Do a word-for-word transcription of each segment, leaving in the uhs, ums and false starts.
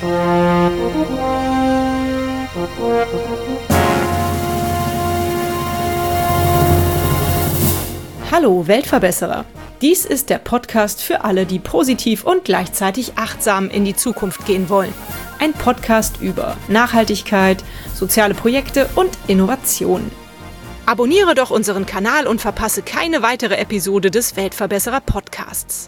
Hallo Weltverbesserer! Dies ist der Podcast für alle, die positiv und gleichzeitig achtsam in die Zukunft gehen wollen. Ein Podcast über Nachhaltigkeit, soziale Projekte und Innovation. Abonniere doch unseren Kanal und verpasse keine weitere Episode des Weltverbesserer Podcasts.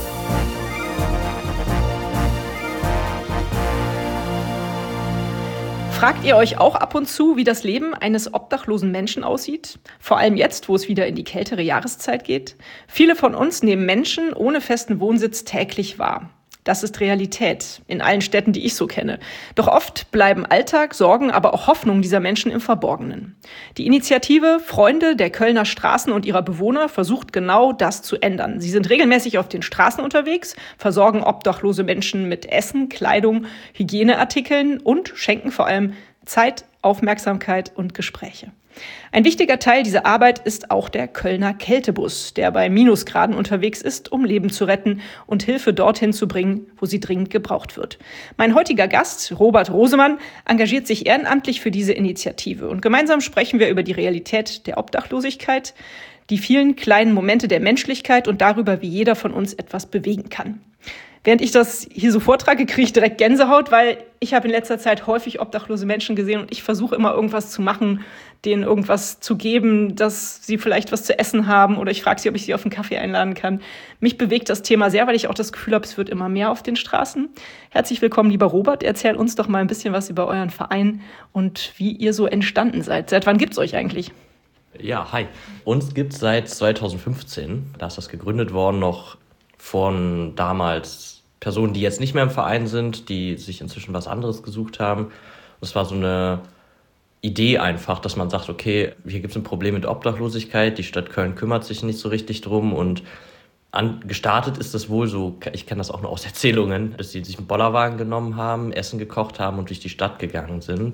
Fragt ihr euch auch ab und zu, wie das Leben eines obdachlosen Menschen aussieht? Vor allem jetzt, wo es wieder in die kältere Jahreszeit geht. Viele von uns nehmen Menschen ohne festen Wohnsitz täglich wahr. Das ist Realität in allen Städten, die ich so kenne. Doch oft bleiben Alltag, Sorgen, aber auch Hoffnung dieser Menschen im Verborgenen. Die Initiative Freunde der Kölner Straßen und ihrer Bewohner versucht genau das zu ändern. Sie sind regelmäßig auf den Straßen unterwegs, versorgen obdachlose Menschen mit Essen, Kleidung, Hygieneartikeln und schenken vor allem Zeit, Aufmerksamkeit und Gespräche. Ein wichtiger Teil dieser Arbeit ist auch der Kölner Kältebus, der bei Minusgraden unterwegs ist, um Leben zu retten und Hilfe dorthin zu bringen, wo sie dringend gebraucht wird. Mein heutiger Gast, Robert Rosemann, engagiert sich ehrenamtlich für diese Initiative. Und gemeinsam sprechen wir über die Realität der Obdachlosigkeit, die vielen kleinen Momente der Menschlichkeit und darüber, wie jeder von uns etwas bewegen kann. Während ich das hier so vortrage, kriege ich direkt Gänsehaut, weil ich habe in letzter Zeit häufig obdachlose Menschen gesehen und ich versuche immer irgendwas zu machen, denen irgendwas zu geben, dass sie vielleicht was zu essen haben oder ich frage sie, ob ich sie auf einen Kaffee einladen kann. Mich bewegt das Thema sehr, weil ich auch das Gefühl habe, es wird immer mehr auf den Straßen. Herzlich willkommen, lieber Robert. Erzähl uns doch mal ein bisschen was über euren Verein und wie ihr so entstanden seid. Seit wann gibt's euch eigentlich? Ja, hi. Uns gibt es seit zweitausendfünfzehn. Da ist das gegründet worden, noch von damals Personen, die jetzt nicht mehr im Verein sind, die sich inzwischen was anderes gesucht haben. Das war so eine Idee einfach, dass man sagt, okay, hier gibt es ein Problem mit Obdachlosigkeit, die Stadt Köln kümmert sich nicht so richtig drum und an, gestartet ist das wohl so, ich kenne das auch noch aus Erzählungen, dass sie sich einen Bollerwagen genommen haben, Essen gekocht haben und durch die Stadt gegangen sind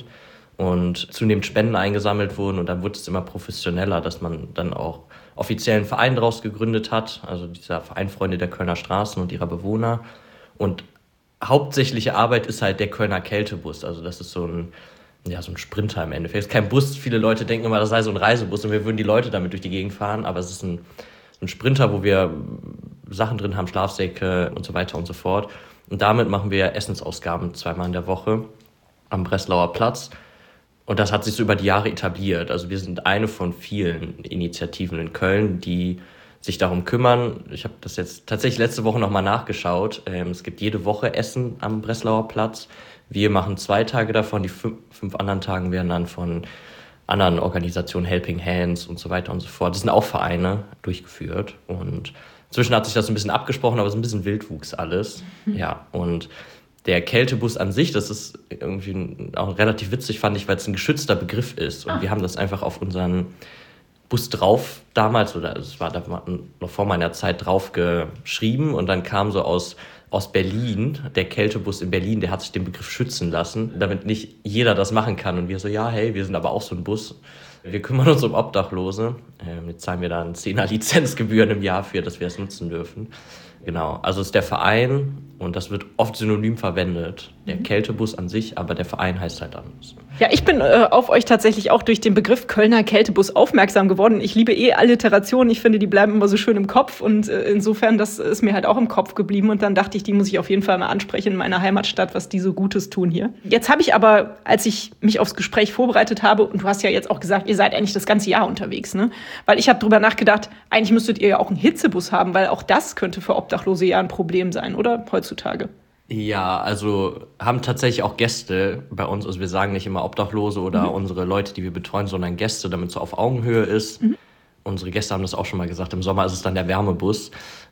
und zunehmend Spenden eingesammelt wurden und dann wurde es immer professioneller, dass man dann auch offiziellen Verein daraus gegründet hat, also dieser Verein Freunde der Kölner Straßen und ihrer Bewohner. Und hauptsächliche Arbeit ist halt der Kölner Kältebus, also das ist so ein, ja, so ein Sprinter im Endeffekt. Es ist kein Bus, viele Leute denken immer, das sei so ein Reisebus und wir würden die Leute damit durch die Gegend fahren, aber es ist ein, ein Sprinter, wo wir Sachen drin haben, Schlafsäcke und so weiter und so fort. Und damit machen wir Essensausgaben zweimal in der Woche am Breslauer Platz. Und das hat sich so über die Jahre etabliert. Also wir sind eine von vielen Initiativen in Köln, die sich darum kümmern. Ich habe das jetzt tatsächlich letzte Woche nochmal nachgeschaut. Ähm, es gibt jede Woche Essen am Breslauer Platz. Wir machen zwei Tage davon. Die fünf, fünf anderen Tagen werden dann von anderen Organisationen, Helping Hands und so weiter und so fort. Das sind auch Vereine durchgeführt. Und inzwischen hat sich das ein bisschen abgesprochen, aber es ist ein bisschen Wildwuchs alles. Mhm. Ja, und der Kältebus an sich, das ist irgendwie auch relativ witzig, fand ich, weil es ein geschützter Begriff ist. Und ah. wir haben das einfach auf unseren Bus drauf damals, oder es war da noch vor meiner Zeit drauf geschrieben. Und dann kam so aus, aus Berlin, der Kältebus in Berlin, der hat sich den Begriff schützen lassen, damit nicht jeder das machen kann. Und wir so, ja, hey, wir sind aber auch so ein Bus. Wir kümmern uns um Obdachlose. Ähm, jetzt zahlen wir da einen Zehner Lizenzgebühren im Jahr für, dass wir es nutzen dürfen. Genau, also es ist der Verein und das wird oft synonym verwendet. Der Kältebus an sich, aber der Verein heißt halt anders. Ja, ich bin äh, auf euch tatsächlich auch durch den Begriff Kölner Kältebus aufmerksam geworden. Ich liebe eh Alliterationen. Ich finde, die bleiben immer so schön im Kopf und äh, insofern, das ist mir halt auch im Kopf geblieben und dann dachte ich, die muss ich auf jeden Fall mal ansprechen in meiner Heimatstadt, was die so Gutes tun hier. Jetzt habe ich aber, als ich mich aufs Gespräch vorbereitet habe, und du hast ja jetzt auch gesagt, ihr seid eigentlich das ganze Jahr unterwegs, ne? Weil ich habe drüber nachgedacht, eigentlich müsstet ihr ja auch einen Hitzebus haben, weil auch das könnte für Obdachlose ja ein Problem sein, oder? Heutzutage. Ja, also haben tatsächlich auch Gäste bei uns. Also wir sagen nicht immer Obdachlose oder mhm. unsere Leute, die wir betreuen, sondern Gäste, damit es so auf Augenhöhe ist. Mhm. Unsere Gäste haben das auch schon mal gesagt. Im Sommer ist es dann der Wärmebus.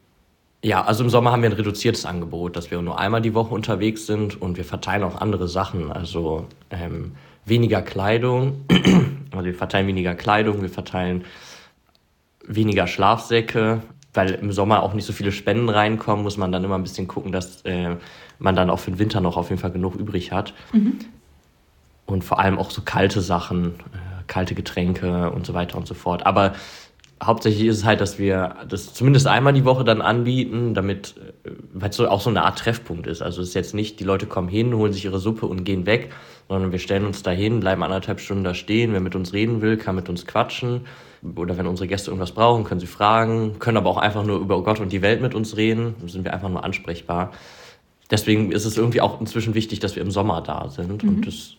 Ja, also im Sommer haben wir ein reduziertes Angebot, dass wir nur einmal die Woche unterwegs sind und wir verteilen auch andere Sachen. Also ähm, weniger Kleidung. Also wir verteilen weniger Kleidung, wir verteilen weniger Schlafsäcke. Weil im Sommer auch nicht so viele Spenden reinkommen, muss man dann immer ein bisschen gucken, dass äh, man dann auch für den Winter noch auf jeden Fall genug übrig hat. Mhm. Und vor allem auch so kalte Sachen, äh, kalte Getränke und so weiter und so fort. Aber Hauptsächlich ist es halt, dass wir das zumindest einmal die Woche dann anbieten, damit, weil es so auch so eine Art Treffpunkt ist. Also es ist jetzt nicht, die Leute kommen hin, holen sich ihre Suppe und gehen weg, sondern wir stellen uns da hin, bleiben anderthalb Stunden da stehen. Wer mit uns reden will, kann mit uns quatschen. Oder wenn unsere Gäste irgendwas brauchen, können sie fragen, können aber auch einfach nur über Gott und die Welt mit uns reden. Dann sind wir einfach nur ansprechbar. Deswegen ist es irgendwie auch inzwischen wichtig, dass wir im Sommer da sind. Mhm. Und das,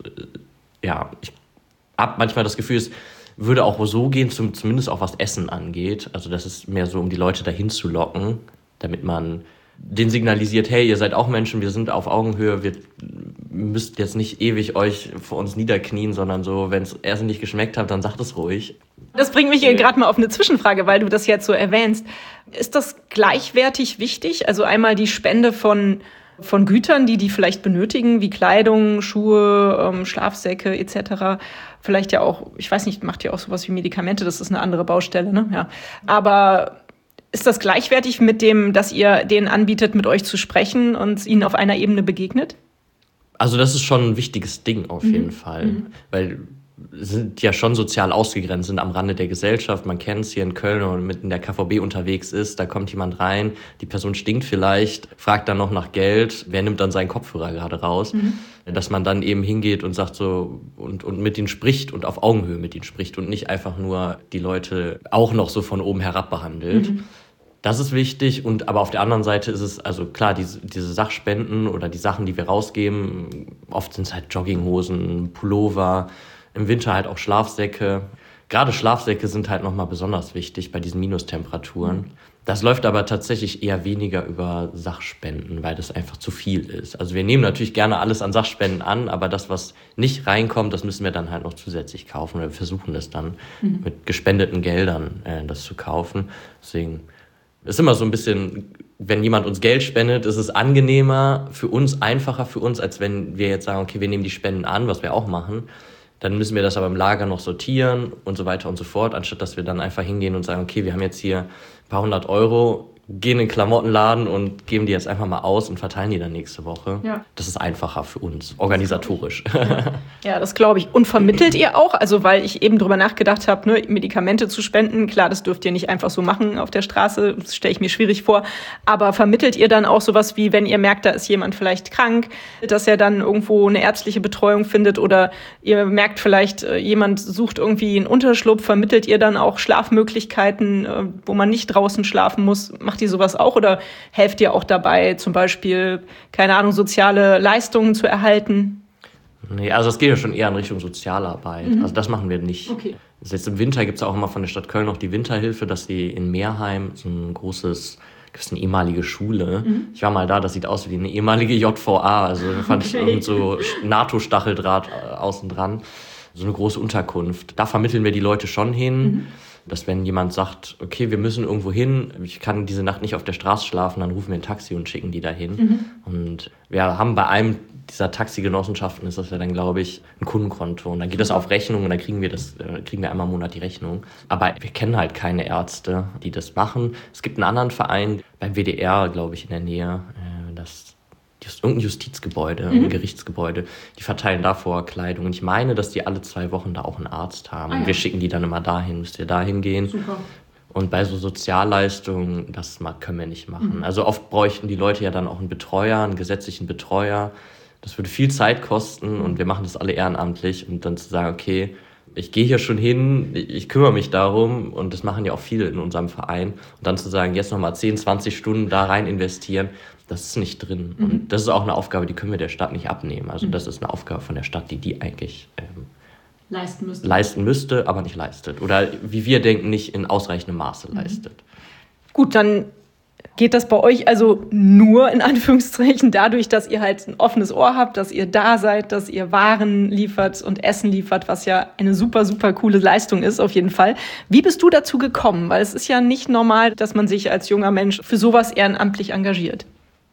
ja, ich habe manchmal das Gefühl, es würde auch so gehen, zum, zumindest auch was Essen angeht. Also das ist mehr so, um die Leute dahin zu locken, damit man denen signalisiert, hey, ihr seid auch Menschen, wir sind auf Augenhöhe, wir müsst jetzt nicht ewig euch vor uns niederknien, sondern so, wenn es Essen nicht geschmeckt hat, dann sagt es ruhig. Das bringt mich hier gerade mal auf eine Zwischenfrage, weil du das jetzt so erwähnst. Ist das gleichwertig wichtig? Also einmal die Spende von von Gütern, die die vielleicht benötigen, wie Kleidung, Schuhe, ähm, Schlafsäcke et cetera. Vielleicht ja auch, ich weiß nicht, macht ihr auch sowas wie Medikamente, das ist eine andere Baustelle, ne? Ja. Aber ist das gleichwertig mit dem, dass ihr denen anbietet, mit euch zu sprechen und ihnen auf einer Ebene begegnet? Also das ist schon ein wichtiges Ding auf jeden mhm. Fall, mhm. weil sind ja schon sozial ausgegrenzt, sind am Rande der Gesellschaft. Man kennt es hier in Köln, wenn man mit in der K V B unterwegs ist, da kommt jemand rein, die Person stinkt vielleicht, fragt dann noch nach Geld, wer nimmt dann seinen Kopfhörer gerade raus? Mhm. Dass man dann eben hingeht und sagt so und, und mit ihnen spricht und auf Augenhöhe mit ihnen spricht und nicht einfach nur die Leute auch noch so von oben herab behandelt. Mhm. Das ist wichtig, und aber auf der anderen Seite ist es, also klar, diese, diese Sachspenden oder die Sachen, die wir rausgeben, oft sind es halt Jogginghosen, Pullover, im Winter halt auch Schlafsäcke. Gerade Schlafsäcke sind halt nochmal besonders wichtig bei diesen Minustemperaturen. Das läuft aber tatsächlich eher weniger über Sachspenden, weil das einfach zu viel ist. Also wir nehmen natürlich gerne alles an Sachspenden an, aber das, was nicht reinkommt, das müssen wir dann halt noch zusätzlich kaufen. Oder wir versuchen das dann mhm. mit gespendeten Geldern äh, das zu kaufen. Deswegen ist immer so ein bisschen, wenn jemand uns Geld spendet, ist es angenehmer für uns, einfacher für uns, als wenn wir jetzt sagen, okay, wir nehmen die Spenden an, was wir auch machen. Dann müssen wir das aber im Lager noch sortieren und so weiter und so fort, anstatt dass wir dann einfach hingehen und sagen, okay, wir haben jetzt hier ein paar hundert Euro, gehen in den Klamottenladen und geben die jetzt einfach mal aus und verteilen die dann nächste Woche. Ja. Das ist einfacher für uns, organisatorisch. Ja, ja, das glaube ich. Und vermittelt ihr auch? Also weil ich eben drüber nachgedacht habe, ne, Medikamente zu spenden, klar, das dürft ihr nicht einfach so machen auf der Straße, das stelle ich mir schwierig vor. Aber vermittelt ihr dann auch sowas wie, wenn ihr merkt, da ist jemand vielleicht krank, dass er dann irgendwo eine ärztliche Betreuung findet, oder ihr merkt vielleicht, jemand sucht irgendwie einen Unterschlupf, vermittelt ihr dann auch Schlafmöglichkeiten, wo man nicht draußen schlafen muss? Macht ihr sowas auch, oder helft ihr auch dabei, zum Beispiel, keine Ahnung, soziale Leistungen zu erhalten? Nee, also das geht ja schon eher in Richtung Sozialarbeit. Mhm. Also das machen wir nicht. Okay. Also jetzt im Winter gibt es auch immer von der Stadt Köln noch die Winterhilfe, dass sie in Meerheim so ein großes, gibt es eine ehemalige Schule. Mhm. Ich war mal da, das sieht aus wie eine ehemalige J V A. Also fand okay. ich mit so NATO-Stacheldraht außen dran. So eine große Unterkunft. Da vermitteln wir die Leute schon hin. Mhm. Dass wenn jemand sagt, okay, wir müssen irgendwo hin, ich kann diese Nacht nicht auf der Straße schlafen, dann rufen wir ein Taxi und schicken die dahin. Mhm. Und wir haben bei einem dieser Taxigenossenschaften, ist das ja dann, glaube ich, ein Kundenkonto. Und dann geht das auf Rechnung und dann kriegen wir das, kriegen wir einmal im Monat die Rechnung. Aber wir kennen halt keine Ärzte, die das machen. Es gibt einen anderen Verein, beim W D R, glaube ich, in der Nähe, das Just, irgendein Justizgebäude, mhm. ein Gerichtsgebäude, die verteilen davor Kleidung. Und ich meine, dass die alle zwei Wochen da auch einen Arzt haben. Ah, ja. Und wir schicken die dann immer dahin, müsst ihr dahin gehen. Super. Und bei so Sozialleistungen, das können wir nicht machen. Mhm. Also oft bräuchten die Leute ja dann auch einen Betreuer, einen gesetzlichen Betreuer. Das würde viel Zeit kosten und wir machen das alle ehrenamtlich. Und dann zu sagen, okay, ich gehe hier schon hin, ich kümmere mich darum, und das machen ja auch viele in unserem Verein. Und dann zu sagen, jetzt nochmal zehn, zwanzig Stunden da rein investieren, das ist nicht drin. Mhm. Und das ist auch eine Aufgabe, die können wir der Stadt nicht abnehmen. Also mhm. das ist eine Aufgabe von der Stadt, die die eigentlich ähm, leisten müsste. leisten müsste, aber nicht leistet. Oder wie wir denken, nicht in ausreichendem Maße mhm. leistet. Gut, dann geht das bei euch also nur in Anführungszeichen dadurch, dass ihr halt ein offenes Ohr habt, dass ihr da seid, dass ihr Waren liefert und Essen liefert, was ja eine super, super coole Leistung ist auf jeden Fall. Wie bist du dazu gekommen? Weil es ist ja nicht normal, dass man sich als junger Mensch für sowas ehrenamtlich engagiert.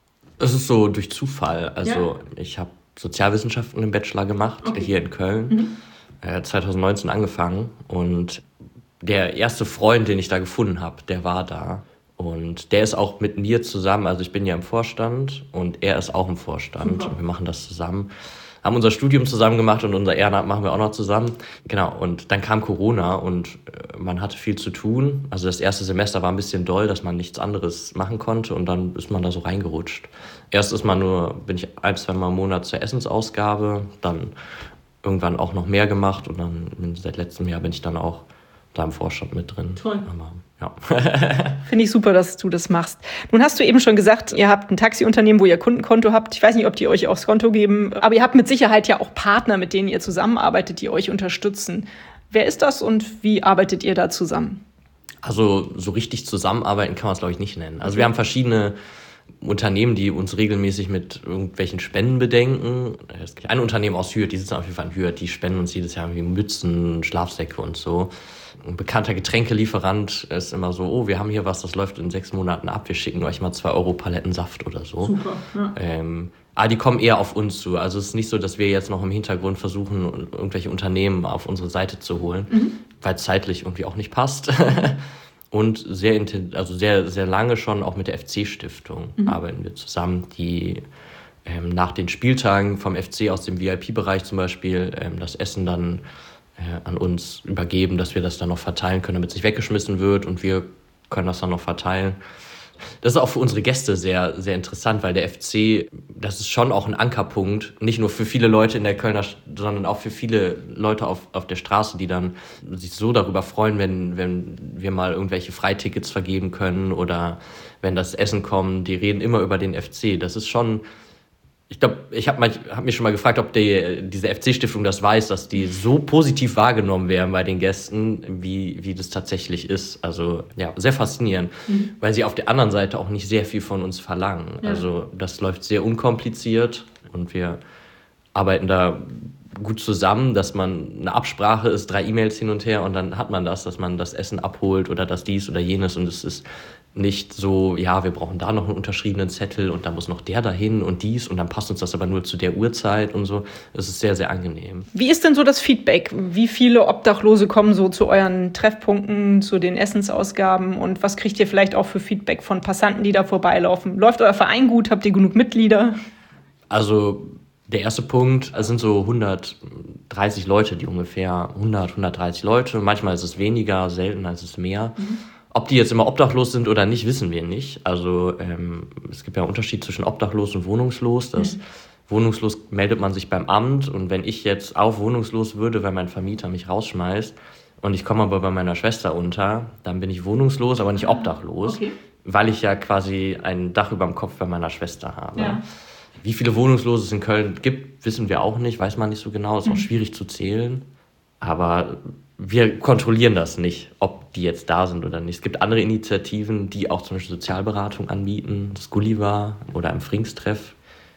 Es ist so durch Zufall. Also ja. ich habe Sozialwissenschaften im Bachelor gemacht, okay. hier in Köln, mhm. äh, zwanzig neunzehn angefangen. Und der erste Freund, den ich da gefunden habe, der war da. Und der ist auch mit mir zusammen, also ich bin ja im Vorstand und er ist auch im Vorstand. Super. Und wir machen das zusammen. Haben unser Studium zusammen gemacht und unser Ehrenamt machen wir auch noch zusammen. Genau, und dann kam Corona und man hatte viel zu tun. Also das erste Semester war ein bisschen doll, dass man nichts anderes machen konnte und dann ist man da so reingerutscht. Erst ist man nur, bin ich ein, zwei Mal im Monat zur Essensausgabe, dann irgendwann auch noch mehr gemacht und dann seit letztem Jahr bin ich dann auch da im Vorstand mit drin. Toll. Aber, ja. Finde ich super, dass du das machst. Nun hast du eben schon gesagt, ihr habt ein Taxiunternehmen, wo ihr Kundenkonto habt. Ich weiß nicht, ob die euch auch das Konto geben, aber ihr habt mit Sicherheit ja auch Partner, mit denen ihr zusammenarbeitet, die euch unterstützen. Wer ist das und wie arbeitet ihr da zusammen? Also so richtig zusammenarbeiten kann man es, glaube ich, nicht nennen. Also wir haben verschiedene Unternehmen, die uns regelmäßig mit irgendwelchen Spenden bedenken. Es gibt ein Unternehmen aus Hürth, die sitzen auf jeden Fall in Hürth, die spenden uns jedes Jahr irgendwie Mützen, Schlafsäcke und so. Ein bekannter Getränkelieferant ist immer so, oh, wir haben hier was, das läuft in sechs Monaten ab, wir schicken euch mal zwei Euro Paletten Saft oder so. Super, ja. Ähm, aber die kommen eher auf uns zu. Also es ist nicht so, dass wir jetzt noch im Hintergrund versuchen, irgendwelche Unternehmen auf unsere Seite zu holen, mhm. weil es zeitlich irgendwie auch nicht passt. Und sehr, also sehr, sehr lange schon auch mit der F C-Stiftung mhm. arbeiten wir zusammen, die ähm, nach den Spieltagen vom F C aus dem V I P-Bereich zum Beispiel ähm, das Essen dann äh, an uns übergeben, dass wir das dann noch verteilen können, damit es nicht weggeschmissen wird und wir können das dann noch verteilen. Das ist auch für unsere Gäste sehr, sehr interessant, weil der F C, das ist schon auch ein Ankerpunkt, nicht nur für viele Leute in der Kölner, sondern auch für viele Leute auf, auf der Straße, die dann sich so darüber freuen, wenn, wenn wir mal irgendwelche Freitickets vergeben können oder wenn das Essen kommt. Die reden immer über den F C. Das ist schon, ich glaube, ich habe hab mich schon mal gefragt, ob die, diese F C-Stiftung das weiß, dass die so positiv wahrgenommen werden bei den Gästen, wie, wie das tatsächlich ist. Also ja, sehr faszinierend, mhm. weil sie auf der anderen Seite auch nicht sehr viel von uns verlangen. Ja. Also das läuft sehr unkompliziert und wir arbeiten da gut zusammen, dass man eine Absprache ist, drei E-Mails hin und her und dann hat man das, dass man das Essen abholt oder das dies oder jenes und es ist nicht so, ja, wir brauchen da noch einen unterschriebenen Zettel und da muss noch der dahin und dies und dann passt uns das aber nur zu der Uhrzeit und so. Es ist sehr, sehr angenehm. Wie ist denn so das Feedback? Wie viele Obdachlose kommen so zu euren Treffpunkten, zu den Essensausgaben und was kriegt ihr vielleicht auch für Feedback von Passanten, die da vorbeilaufen? Läuft euer Verein gut? Habt ihr genug Mitglieder? Also der erste Punkt, es sind so hundertdreißig Leute, die ungefähr hundert, hundertdreißig Leute. Manchmal ist es weniger, seltener ist es mehr. Mhm. Ob die jetzt immer obdachlos sind oder nicht, wissen wir nicht. Also ähm, es gibt ja einen Unterschied zwischen obdachlos und wohnungslos. Das mhm. Wohnungslos meldet man sich beim Amt und wenn ich jetzt auch wohnungslos würde, weil mein Vermieter mich rausschmeißt und ich komme aber bei meiner Schwester unter, dann bin ich wohnungslos, aber nicht obdachlos, okay. weil ich ja quasi ein Dach über dem Kopf bei meiner Schwester habe. Ja. Wie viele Wohnungslose es in Köln gibt, wissen wir auch nicht, weiß man nicht so genau, ist mhm. auch schwierig zu zählen. Aber wir kontrollieren das nicht, ob die jetzt da sind oder nicht. Es gibt andere Initiativen, die auch zum Beispiel Sozialberatung anbieten, das Gulliver oder im Frings-Treff.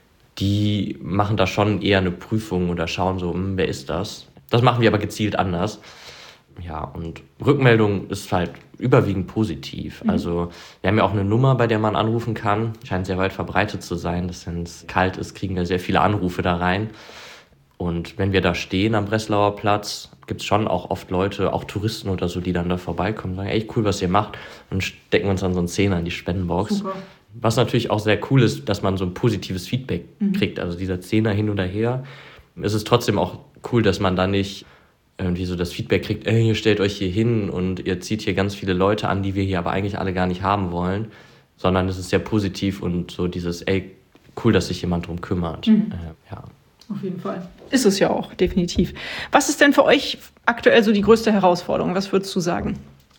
Die machen da schon eher eine Prüfung oder schauen so, hm, wer ist das? Das machen wir aber gezielt anders. Ja, und Rückmeldung ist halt überwiegend positiv. Mhm. Also wir haben ja auch eine Nummer, bei der man anrufen kann. Scheint sehr weit verbreitet zu sein, dass wenn es kalt ist, kriegen wir sehr viele Anrufe da rein. Und wenn wir da stehen am Breslauer Platz, gibt es schon auch oft Leute, auch Touristen oder so, die dann da vorbeikommen und sagen, ey, cool, was ihr macht. Und stecken uns dann so einen Zehner in die Spendenbox. Super. Was natürlich auch sehr cool ist, dass man so ein positives Feedback mhm. kriegt. Also dieser Zehner hin oder her. Es ist trotzdem auch cool, dass man da nicht irgendwie so das Feedback kriegt, ey, ihr stellt euch hier hin und ihr zieht hier ganz viele Leute an, die wir hier aber eigentlich alle gar nicht haben wollen. Sondern es ist sehr positiv und so dieses, ey, cool, dass sich jemand drum kümmert. Mhm. Äh, ja. Auf jeden Fall. Ist es ja auch, definitiv. Was ist denn für euch aktuell so die größte Herausforderung? Was würdest du sagen?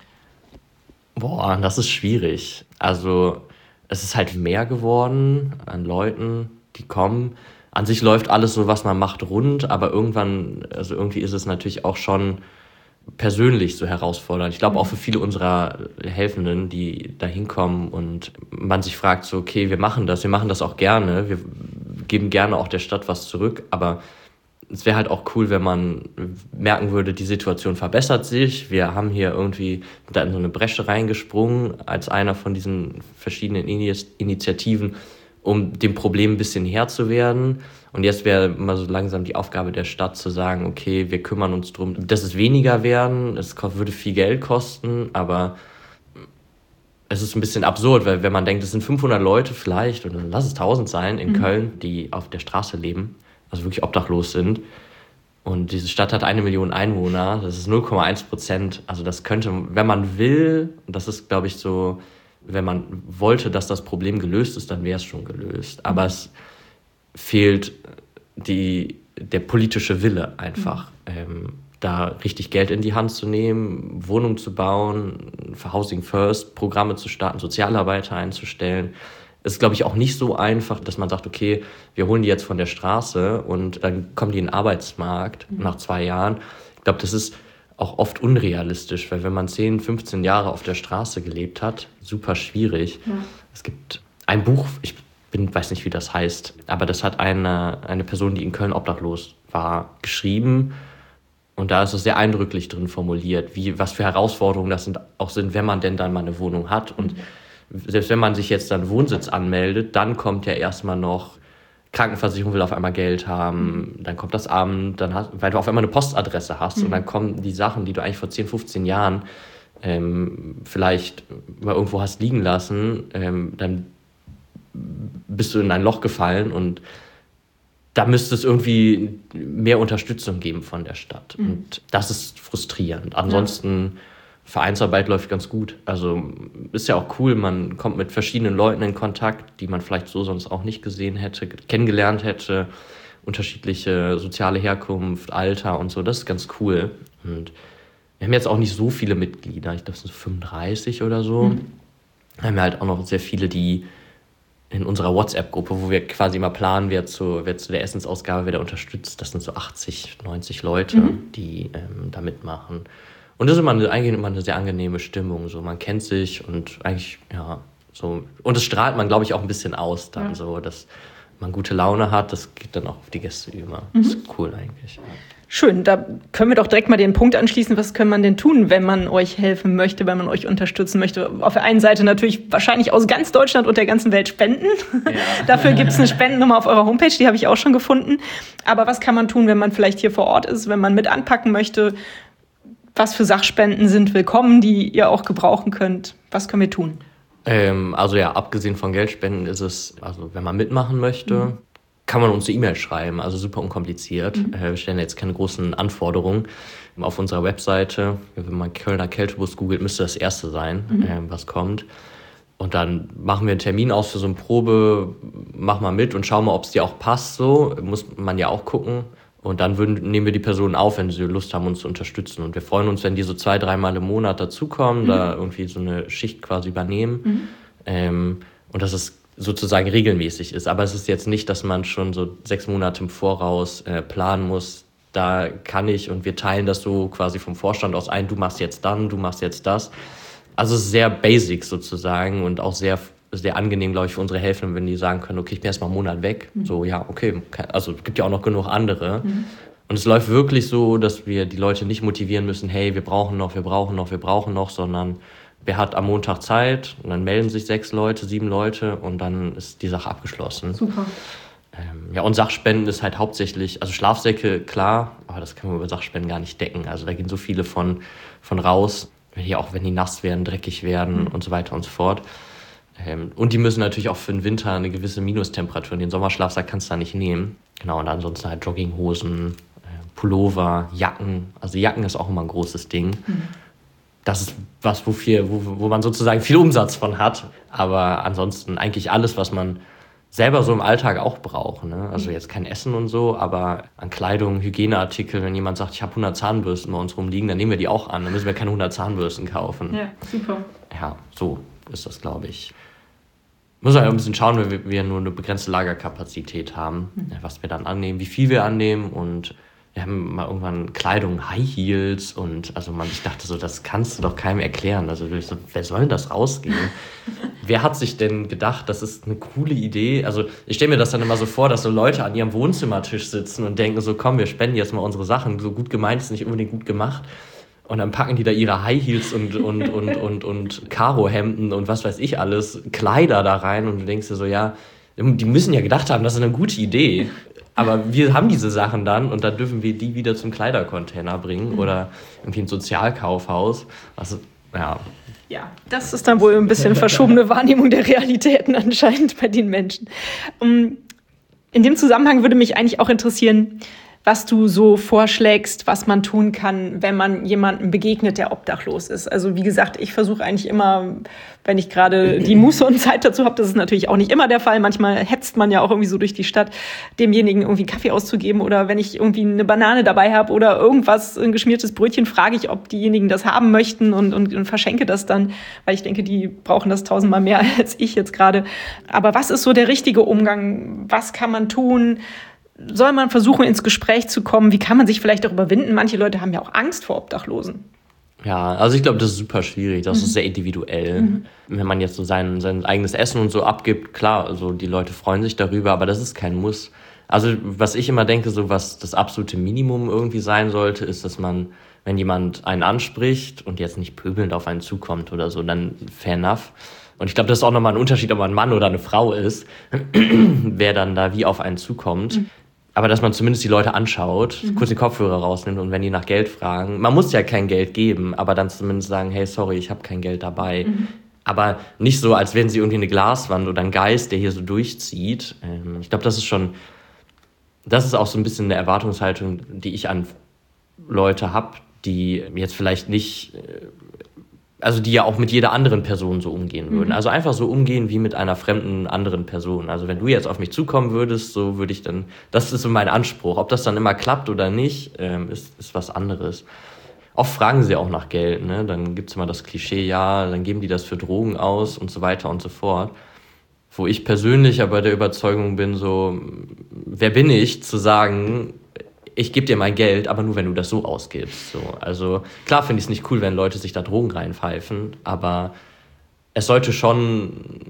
Boah, das ist schwierig. Also es ist halt mehr geworden an Leuten, die kommen. An sich läuft alles so, was man macht, rund, aber irgendwann, also irgendwie ist es natürlich auch schon persönlich so herausfordernd. Ich glaube auch für viele unserer Helfenden, die da hinkommen und man sich fragt so, okay, wir machen das, wir machen das auch gerne, wir geben gerne auch der Stadt was zurück, aber es wäre halt auch cool, wenn man merken würde, die Situation verbessert sich, wir haben hier irgendwie da in so eine Bresche reingesprungen als einer von diesen verschiedenen Initiativen, um dem Problem ein bisschen Herr zu werden. Und jetzt wäre mal so langsam die Aufgabe der Stadt zu sagen, okay, wir kümmern uns darum, dass es weniger werden, es würde viel Geld kosten, aber es ist ein bisschen absurd, weil wenn man denkt, es sind fünfhundert Leute vielleicht, oder lass es tausend sein in mhm. Köln, die auf der Straße leben, also wirklich obdachlos sind. Und diese Stadt hat eine Million Einwohner, das ist null Komma eins Prozent. Also das könnte, wenn man will, das ist, glaube ich, so, wenn man wollte, dass das Problem gelöst ist, dann wäre es schon gelöst. Aber mhm. es fehlt die, der politische Wille einfach, mhm. ähm, da richtig Geld in die Hand zu nehmen, Wohnungen zu bauen, für Housing First Programme zu starten, Sozialarbeiter einzustellen. Es ist, glaube ich, auch nicht so einfach, dass man sagt, okay, wir holen die jetzt von der Straße und dann kommen die in den Arbeitsmarkt mhm. nach zwei Jahren. Ich glaube, das ist auch oft unrealistisch, weil wenn man zehn, fünfzehn Jahre auf der Straße gelebt hat, super schwierig. Ja. Es gibt ein Buch, ich bin, weiß nicht, wie das heißt, aber das hat eine, eine Person, die in Köln obdachlos war, geschrieben. Und da ist es sehr eindrücklich drin formuliert, wie, was für Herausforderungen das sind, auch sind, wenn man denn dann mal eine Wohnung hat. Und selbst wenn man sich jetzt dann Wohnsitz anmeldet, dann kommt ja erstmal noch, Krankenversicherung will auf einmal Geld haben, dann kommt das Amt, dann hast, weil du auf einmal eine Postadresse hast mhm. und dann kommen die Sachen, die du eigentlich vor zehn, fünfzehn Jahren ähm, vielleicht mal irgendwo hast liegen lassen, ähm, dann bist du in ein Loch gefallen und da müsste es irgendwie mehr Unterstützung geben von der Stadt. Mhm. Und das ist frustrierend. Ansonsten, ja. Vereinsarbeit läuft ganz gut. Also ist ja auch cool, man kommt mit verschiedenen Leuten in Kontakt, die man vielleicht so sonst auch nicht gesehen hätte, kennengelernt hätte. Unterschiedliche soziale Herkunft, Alter und so, das ist ganz cool. Und wir haben jetzt auch nicht so viele Mitglieder, ich glaube es sind fünfunddreißig oder so. Mhm. Wir haben halt auch noch sehr viele, die in unserer WhatsApp-Gruppe, wo wir quasi immer planen, wer zu, wer zu der Essensausgabe, wer da unterstützt. Das sind so achtzig, neunzig Leute, mhm. die ähm, da mitmachen. Und das ist immer eine, eigentlich immer eine sehr angenehme Stimmung. So, man kennt sich und eigentlich, ja, so. Und das strahlt man, glaube ich, auch ein bisschen aus dann, ja. so, dass man gute Laune hat. Das geht dann auch auf die Gäste über. Mhm. Das ist cool eigentlich. Ja. Schön, da können wir doch direkt mal den Punkt anschließen, was kann man denn tun, wenn man euch helfen möchte, wenn man euch unterstützen möchte? Auf der einen Seite natürlich wahrscheinlich aus ganz Deutschland und der ganzen Welt spenden. Ja. Dafür gibt es eine Spendennummer auf eurer Homepage, die habe ich auch schon gefunden. Aber was kann man tun, wenn man vielleicht hier vor Ort ist, wenn man mit anpacken möchte? Was für Sachspenden sind willkommen, die ihr auch gebrauchen könnt? Was können wir tun? Ähm, also ja, abgesehen von Geldspenden ist es, also wenn man mitmachen möchte, mhm. kann man uns eine E-Mail schreiben, also super unkompliziert. Mhm. Wir stellen jetzt keine großen Anforderungen. Auf unserer Webseite, wenn man Kölner Kältebus googelt, müsste das erste sein, mhm. äh, was kommt. Und dann machen wir einen Termin aus für so eine Probe, mach mal mit und schau mal, ob es dir auch passt. So muss man ja auch gucken. Und dann würden, nehmen wir die Personen auf, wenn sie Lust haben, uns zu unterstützen. Und wir freuen uns, wenn die so zwei, dreimal im Monat dazukommen, mhm. da irgendwie so eine Schicht quasi übernehmen. Mhm. Ähm, und das ist sozusagen regelmäßig ist. Aber es ist jetzt nicht, dass man schon so sechs Monate im Voraus äh, planen muss. Da kann ich und wir teilen das so quasi vom Vorstand aus ein. Du machst jetzt dann, du machst jetzt das. Also es ist sehr basic sozusagen und auch sehr, sehr angenehm, glaube ich, für unsere Helfenden, wenn die sagen können, okay, ich bin erst mal einen Monat weg. Mhm. So, ja, okay. Also es gibt ja auch noch genug andere. Mhm. Und es läuft wirklich so, dass wir die Leute nicht motivieren müssen, hey, wir brauchen noch, wir brauchen noch, wir brauchen noch, sondern wer hat am Montag Zeit? Und dann melden sich sechs Leute, sieben Leute und dann ist die Sache abgeschlossen. Super. Ähm, ja, und Sachspenden ist halt hauptsächlich, also Schlafsäcke, klar, aber das können wir über Sachspenden gar nicht decken. Also da gehen so viele von, von raus, hier auch wenn die nass werden, dreckig werden mhm. und so weiter und so fort. Ähm, und die müssen natürlich auch für den Winter eine gewisse Minustemperatur. Den Sommerschlafsack kannst du da nicht nehmen. Genau, und ansonsten halt Jogginghosen, äh, Pullover, Jacken. Also Jacken ist auch immer ein großes Ding. Mhm. Das ist was, wofür, wo, wo man sozusagen viel Umsatz von hat. Aber ansonsten eigentlich alles, was man selber so im Alltag auch braucht. Ne? Also jetzt kein Essen und so, aber an Kleidung, Hygieneartikel, wenn jemand sagt, ich habe hundert Zahnbürsten bei uns rumliegen, dann nehmen wir die auch an. Dann müssen wir keine hundert Zahnbürsten kaufen. Ja, super. Ja, so ist das, glaube ich. Muss man ja ein bisschen schauen, weil wir nur eine begrenzte Lagerkapazität haben, mhm. was wir dann annehmen, wie viel wir annehmen. Und wir haben mal irgendwann Kleidung, High Heels und also man, ich dachte so, das kannst du doch keinem erklären. Also ich so, wer soll denn das rausgehen? Wer hat sich denn gedacht, das ist eine coole Idee? Also ich stelle mir das dann immer so vor, dass so Leute an ihrem Wohnzimmertisch sitzen und denken so, komm, wir spenden jetzt mal unsere Sachen. So gut gemeint ist nicht unbedingt gut gemacht. Und dann packen die da ihre High Heels und, und, und, und, und Karohemden und was weiß ich alles, Kleider da rein und du denkst dir so, ja, die müssen ja gedacht haben, das ist eine gute Idee. Aber wir haben diese Sachen dann und dann dürfen wir die wieder zum Kleidercontainer bringen oder irgendwie ein Sozialkaufhaus. Also, Ja. Ja, das ist dann wohl ein bisschen verschobene Wahrnehmung der Realitäten anscheinend bei den Menschen. In dem Zusammenhang würde mich eigentlich auch interessieren, was du so vorschlägst, was man tun kann, wenn man jemandem begegnet, der obdachlos ist. Also wie gesagt, ich versuche eigentlich immer, wenn ich gerade die Muße und Zeit dazu habe, das ist natürlich auch nicht immer der Fall. Manchmal hetzt man ja auch irgendwie so durch die Stadt, demjenigen irgendwie Kaffee auszugeben. Oder wenn ich irgendwie eine Banane dabei habe oder irgendwas, ein geschmiertes Brötchen, frage ich, ob diejenigen das haben möchten und, und, und verschenke das dann, weil ich denke, die brauchen das tausendmal mehr als ich jetzt gerade. Aber was ist so der richtige Umgang? Was kann man tun? Soll man versuchen, ins Gespräch zu kommen? Wie kann man sich vielleicht auch überwinden? Manche Leute haben ja auch Angst vor Obdachlosen. Ja, also ich glaube, das ist super schwierig. Das mhm. ist sehr individuell. Mhm. Wenn man jetzt so sein, sein eigenes Essen und so abgibt, klar, also die Leute freuen sich darüber, aber das ist kein Muss. Also was ich immer denke, so was das absolute Minimum irgendwie sein sollte, ist, dass man, wenn jemand einen anspricht und jetzt nicht pöbelnd auf einen zukommt oder so, dann fair enough. Und ich glaube, das ist auch nochmal ein Unterschied, ob man ein Mann oder eine Frau ist, wer dann da wie auf einen zukommt. Mhm. Aber dass man zumindest die Leute anschaut, mhm. kurz die Kopfhörer rausnimmt und wenn die nach Geld fragen, man muss ja kein Geld geben, aber dann zumindest sagen, hey, sorry, ich habe kein Geld dabei. Mhm. Aber nicht so, als wären sie irgendwie eine Glaswand oder ein Geist, der hier so durchzieht. Ähm, ich glaube, das ist schon, das ist auch so ein bisschen eine Erwartungshaltung, die ich an Leute habe, die jetzt vielleicht nicht, also die ja auch mit jeder anderen Person so umgehen würden. Mhm. Also einfach so umgehen wie mit einer fremden anderen Person. Also wenn du jetzt auf mich zukommen würdest, so würde ich dann, das ist so mein Anspruch. Ob das dann immer klappt oder nicht, ähm, ist, ist was anderes. Oft fragen sie auch nach Geld, ne? Dann gibt es immer das Klischee, ja, dann geben die das für Drogen aus und so weiter und so fort. Wo ich persönlich aber der Überzeugung bin, so, wer bin ich, zu sagen, ich gebe dir mein Geld, aber nur, wenn du das so ausgibst. So. Also klar finde ich es nicht cool, wenn Leute sich da Drogen reinpfeifen, aber es sollte schon,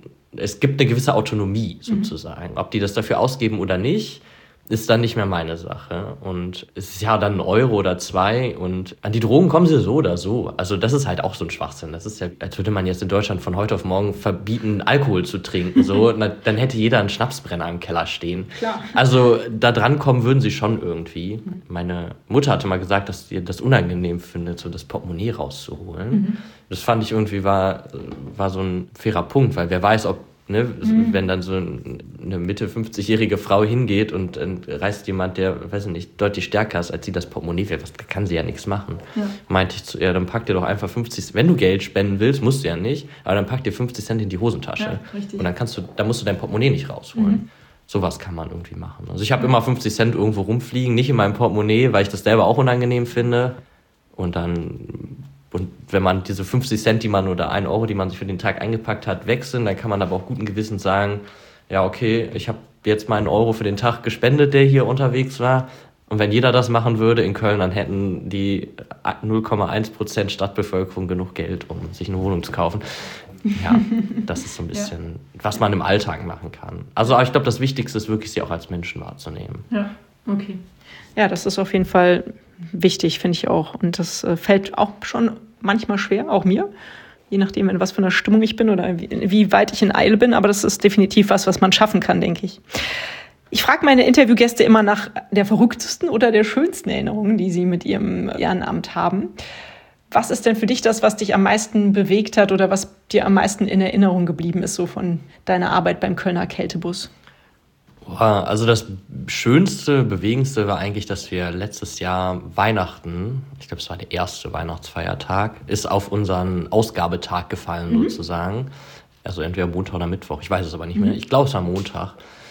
es gibt eine gewisse Autonomie sozusagen. Mhm. Ob die das dafür ausgeben oder nicht, ist dann nicht mehr meine Sache. Und es ist ja dann ein Euro oder zwei und an die Drogen kommen sie so oder so. Also das ist halt auch so ein Schwachsinn. Das ist ja, als würde man jetzt in Deutschland von heute auf morgen verbieten, Alkohol zu trinken. So, na, dann hätte jeder einen Schnapsbrenner im Keller stehen. Klar. Also da dran kommen würden sie schon irgendwie. Mhm. Meine Mutter hatte mal gesagt, dass sie das unangenehm findet, so das Portemonnaie rauszuholen. Mhm. Das fand ich irgendwie war, war so ein fairer Punkt, weil wer weiß, ob Ne, mhm. wenn dann so eine Mitte fünfzigjährige Frau hingeht und äh, reißt jemand, der, weiß ich nicht, deutlich stärker ist, als sie das Portemonnaie will, was kann sie ja nichts machen. Ja. Meinte ich zu ihr, dann pack dir doch einfach fünfzig, wenn du Geld spenden willst, musst du ja nicht, aber dann pack dir fünfzig Cent in die Hosentasche. Ja, und dann kannst du, dann musst du dein Portemonnaie nicht rausholen. Mhm. Sowas kann man irgendwie machen. Also ich habe mhm. immer fünfzig Cent irgendwo rumfliegen, nicht in meinem Portemonnaie, weil ich das selber auch unangenehm finde. Und dann Und wenn man diese fünfzig Cent, die man oder ein Euro, die man sich für den Tag eingepackt hat, weg sind, dann kann man aber auch guten Gewissens sagen, ja okay, ich habe jetzt mal einen Euro für den Tag gespendet, der hier unterwegs war. Und wenn jeder das machen würde in Köln, dann hätten die null Komma eins Prozent Stadtbevölkerung genug Geld, um sich eine Wohnung zu kaufen. Ja, das ist so ein bisschen, ja. was man im Alltag machen kann. Also ich glaube, das Wichtigste ist wirklich, sie auch als Menschen wahrzunehmen. Ja, okay. Ja, das ist auf jeden Fall wichtig, finde ich auch. Und das äh, fällt auch schon manchmal schwer, auch mir. Je nachdem, in was für einer Stimmung ich bin oder wie, wie weit ich in Eile bin. Aber das ist definitiv was, was man schaffen kann, denke ich. Ich frage meine Interviewgäste immer nach der verrücktesten oder der schönsten Erinnerung, die sie mit ihrem Ehrenamt haben. Was ist denn für dich das, was dich am meisten bewegt hat oder was dir am meisten in Erinnerung geblieben ist, so von deiner Arbeit beim Kölner Kältebus? Also das Schönste, Bewegendste war eigentlich, dass wir letztes Jahr Weihnachten, ich glaube, es war der erste Weihnachtsfeiertag, ist auf unseren Ausgabetag gefallen mhm. sozusagen. Also entweder Montag oder Mittwoch, ich weiß es aber nicht mehr. Ich glaube, es war Montag.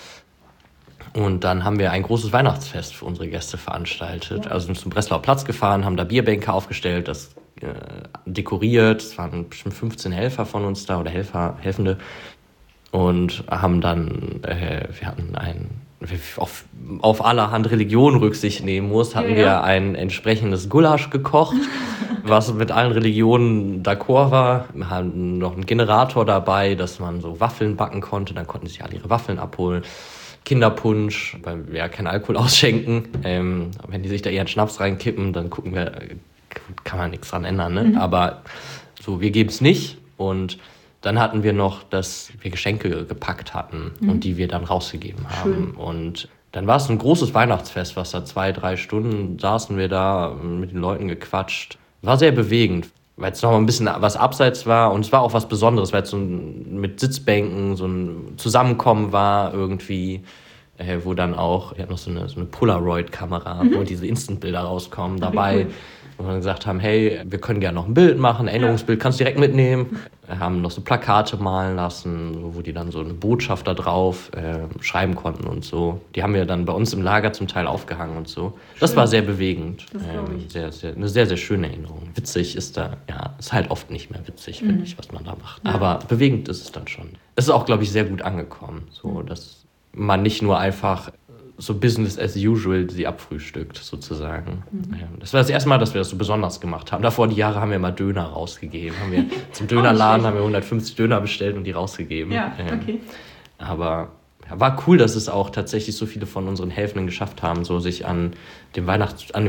Und dann haben wir ein großes Weihnachtsfest für unsere Gäste veranstaltet. Ja. Also sind zum Breslauer Platz gefahren, haben da Bierbänke aufgestellt, das äh, dekoriert. Es waren bestimmt fünfzehn Helfer von uns da oder Helfer, Helfende. Und haben dann, äh, wir hatten ein, auf, auf allerhand Religionen Rücksicht nehmen muss, hatten ja, ja. wir ein entsprechendes Gulasch gekocht, was mit allen Religionen d'accord war. Wir hatten noch einen Generator dabei, dass man so Waffeln backen konnte, dann konnten sich alle ihre Waffeln abholen. Kinderpunsch, weil wir ja keinen Alkohol ausschenken. Ähm, wenn die sich da ihren Schnaps reinkippen, dann gucken wir, kann man nichts dran ändern. Ne? Mhm. Aber so, wir geben es nicht. Und dann hatten wir noch, dass wir Geschenke gepackt hatten mhm. und die wir dann rausgegeben haben. Schön. Und dann war es ein großes Weihnachtsfest, was da zwei, drei Stunden saßen wir da mit den Leuten gequatscht. War sehr bewegend. weil es nochmal ein bisschen was abseits war und es war auch was Besonderes, weil es so ein, mit Sitzbänken so ein Zusammenkommen war irgendwie, äh, wo dann auch, wir hatten noch so eine, so eine Polaroid-Kamera, mhm. wo diese Instant-Bilder rauskommen, dabei, cool. wo wir gesagt haben, hey, wir können gerne noch ein Bild machen, ein Erinnerungsbild, kannst du direkt mitnehmen. Wir haben noch so Plakate malen lassen, wo die dann so eine Botschaft da drauf äh, schreiben konnten und so. Die haben wir dann bei uns im Lager zum Teil aufgehangen und so. Das Schön. War sehr bewegend. Das glaube ich. Ähm, sehr, sehr, eine sehr, sehr schöne Erinnerung. Witzig ist da, ja, ist halt oft nicht mehr witzig, mhm. finde ich, was man da macht. Ja. Aber bewegend ist es dann schon. Es ist auch, glaube ich, sehr gut angekommen, so, dass man nicht nur einfach so Business as usual sie abfrühstückt, sozusagen. Mhm. Das war das erste Mal, dass wir das so besonders gemacht haben. Davor die Jahre haben wir immer Döner rausgegeben. Haben wir zum Dönerladen haben wir hundertfünfzig Döner bestellt und die rausgegeben. Ja, okay. Aber ja, war cool, dass es auch tatsächlich so viele von unseren Helfenden geschafft haben, so sich an dem Weihnachts-, an dem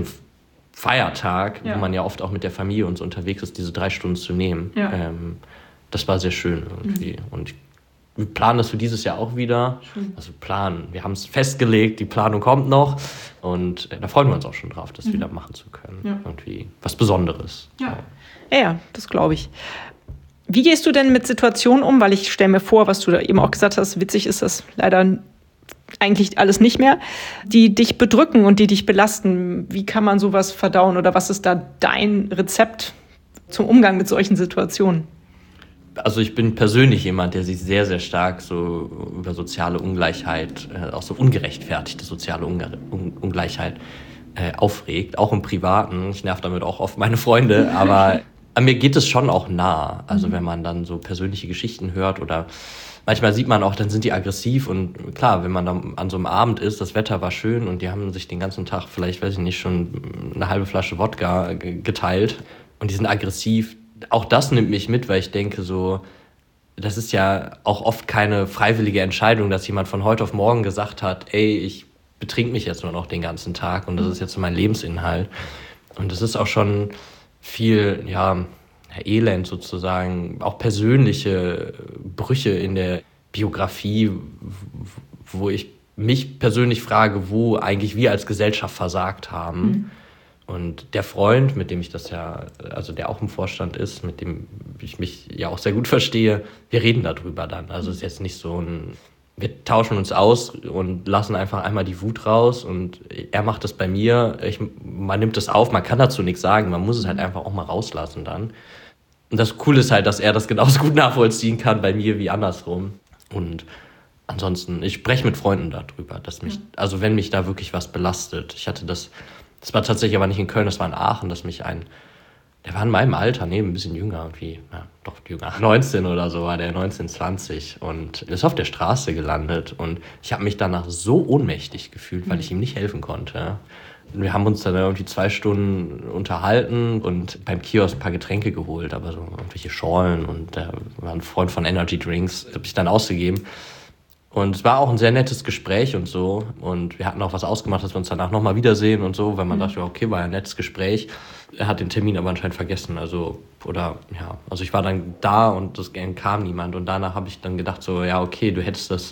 Feiertag, ja. wo man ja oft auch mit der Familie und so unterwegs ist, diese drei Stunden zu nehmen. Ja. Ähm, das war sehr schön irgendwie. Mhm. Und wir planen das für dieses Jahr auch wieder. Schön. Also planen, wir haben es festgelegt, die Planung kommt noch. Und äh, da freuen wir uns auch schon drauf, das mhm. wieder machen zu können. Ja. Irgendwie was Besonderes. Ja, ja, ja, das glaube ich. Wie gehst du denn mit Situationen um? Weil ich stelle mir vor, was du da eben auch gesagt hast, witzig ist das leider eigentlich alles nicht mehr, die dich bedrücken und die dich belasten. Wie kann man sowas verdauen oder was ist da dein Rezept zum Umgang mit solchen Situationen? Also ich bin persönlich jemand, der sich sehr, sehr stark so über soziale Ungleichheit, äh, auch so ungerechtfertigte soziale Unge- Un- Ungleichheit äh, aufregt, auch im Privaten. Ich nerv damit auch oft meine Freunde, aber an mir geht es schon auch nah. Also mhm. wenn man dann so persönliche Geschichten hört oder manchmal sieht man auch, dann sind die aggressiv und klar, wenn man dann an so einem Abend ist, das Wetter war schön und die haben sich den ganzen Tag vielleicht, weiß ich nicht, schon eine halbe Flasche Wodka g- geteilt und die sind aggressiv. Auch das nimmt mich mit, weil ich denke so, das ist ja auch oft keine freiwillige Entscheidung, dass jemand von heute auf morgen gesagt hat, ey, ich betrink mich jetzt nur noch den ganzen Tag und das ist jetzt so mein Lebensinhalt. Und das ist auch schon viel, ja, Elend sozusagen, auch persönliche Brüche in der Biografie, wo ich mich persönlich frage, wo eigentlich wir als Gesellschaft versagt haben. Mhm. Und der Freund, mit dem ich das ja, also der auch im Vorstand ist, mit dem ich mich ja auch sehr gut verstehe, wir reden darüber dann. Also es ist jetzt nicht so ein, wir tauschen uns aus und lassen einfach einmal die Wut raus und er macht das bei mir, ich, man nimmt das auf, man kann dazu nichts sagen, man muss es halt einfach auch mal rauslassen dann. Und das Coole ist halt, dass er das genauso gut nachvollziehen kann bei mir wie andersrum. Und ansonsten, ich spreche mit Freunden darüber, dass mich, also wenn mich da wirklich was belastet. Ich hatte das, das war tatsächlich aber nicht in Köln, das war in Aachen, dass mich ein, der war in meinem Alter, nee, ein bisschen jünger, irgendwie, ja, doch jünger, neunzehn oder so war der, neunzehn, zwanzig und ist auf der Straße gelandet und ich habe mich danach so ohnmächtig gefühlt, weil ich ihm nicht helfen konnte. Wir haben uns dann irgendwie zwei Stunden unterhalten und beim Kiosk ein paar Getränke geholt, aber so irgendwelche Schorlen und der war ein Freund von Energy Drinks, habe ich dann ausgegeben. Und es war auch ein sehr nettes Gespräch und so. Und wir hatten auch was ausgemacht, dass wir uns danach nochmal wiedersehen und so, weil man mhm. dachte, okay, war ein nettes Gespräch. Er hat den Termin aber anscheinend vergessen. Also, oder, ja, also ich war dann da und es kam niemand. Und danach habe ich dann gedacht, so, ja, okay, du hättest das.